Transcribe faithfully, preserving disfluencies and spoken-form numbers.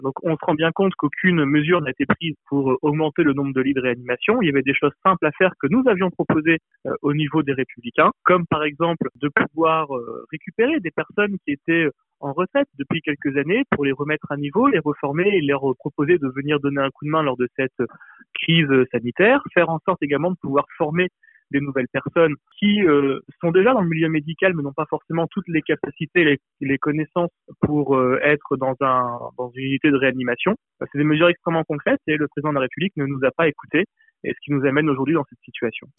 Donc on se rend bien compte qu'aucune mesure n'a été prise pour augmenter le nombre de lits de réanimation. Il y avait des choses simples à faire que nous avions proposées euh, au niveau des Républicains, comme par exemple de pouvoir euh, récupérer des personnes qui étaient en retraite depuis quelques années pour les remettre à niveau, les reformer et leur proposer de venir donner un coup de main lors de cette crise sanitaire, faire en sorte également de pouvoir former des nouvelles personnes qui euh, sont déjà dans le milieu médical mais n'ont pas forcément toutes les capacités, les, les connaissances pour euh, être dans un dans une unité de réanimation. C'est des mesures extrêmement concrètes et le président de la République ne nous a pas écoutés, et ce qui nous amène aujourd'hui dans cette situation.